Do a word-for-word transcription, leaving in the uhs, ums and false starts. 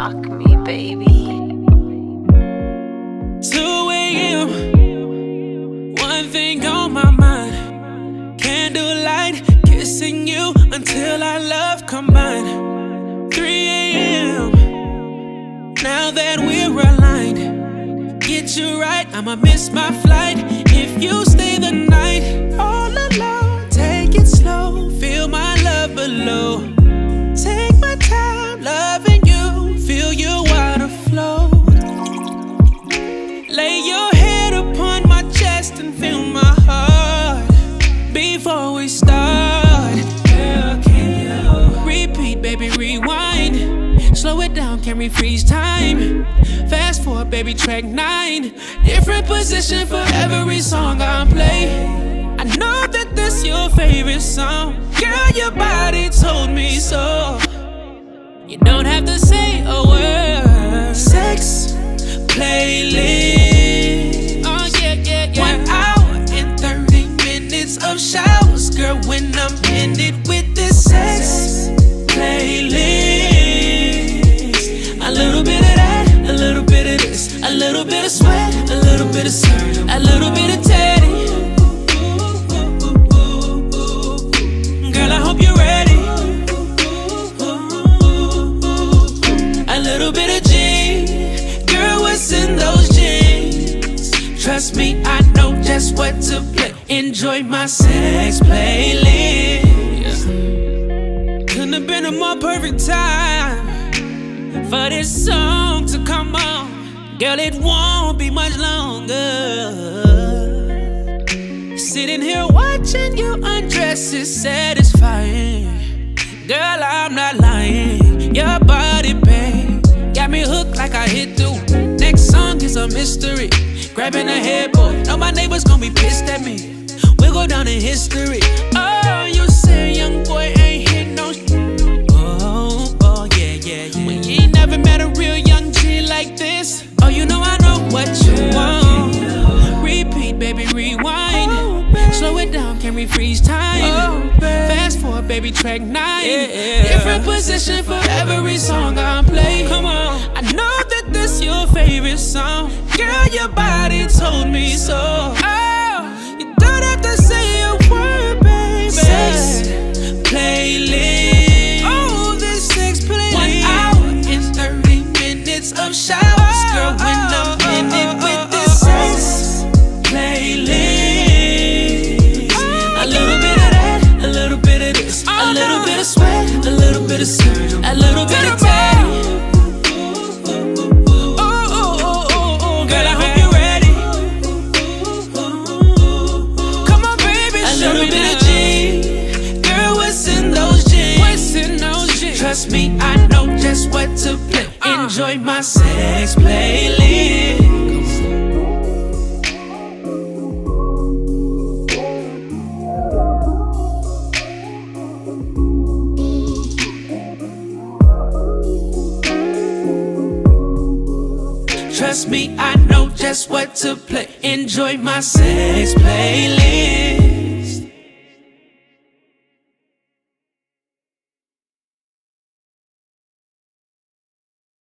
rock me, baby. two A M One thing on my mind. Candlelight, kissing you until our love combined. three A M Now that we're aligned, get you right, I'ma miss my flight if you stay the night. All alone, take it slow, feel my love below. Take my time loving you, feel your water flow. Lay your head upon my chest and feel my heart. Before we start, girl, can you repeat, baby, rewind. Slow it down, can we freeze time? Fast forward, baby, track nine. Different position for every song I play. I know that this your favorite song. Girl, your body told me so. You don't have to say a word. Sex playlist. Oh yeah, yeah, yeah. One hour and thirty minutes of showers, girl, when I'm in it with this sex playlist. A little bit of that, a little bit of this, a little bit of sweat, a little bit of sweat, a little bit of teddy. Girl, I hope you're ready. A little bit of G, girl, what's in those jeans? Trust me, I know just what to play. Enjoy my sex playlist. Yeah. Couldn't have been a more perfect time for this song to come on. Girl, it won't be much longer. Sitting here watching you undress is satisfying. Girl, I'm not lying. Your body, babe, got me hooked like I hit the. Next song is a mystery. Grabbing a headboard, know my neighbors gon' be pissed at me. We'll go down in history. Oh, you say young boy ain't hit no. Oh, oh yeah, yeah, yeah. When you ain't never met a real young G like this. Oh, you know I know what you want. Repeat, baby, rewind. Slow it down, can we freeze time? Fast forward, baby, track nine. Different position for every song I play. Come on, I know that this your favorite song. Girl, your body told me so. Oh, you don't have to say a word, baby. Sex playlist. Oh, this sex playlist. One hour and thirty minutes of showers, girl, when I'm in it with this sex playlist. A little bit of that, a little bit of this, a little bit of sweat, a little bit of sweat, a little bit of teddy. Trust me, I know just what to play. Enjoy my sex playlist. Trust me, I know just what to play. Enjoy my sex playlist.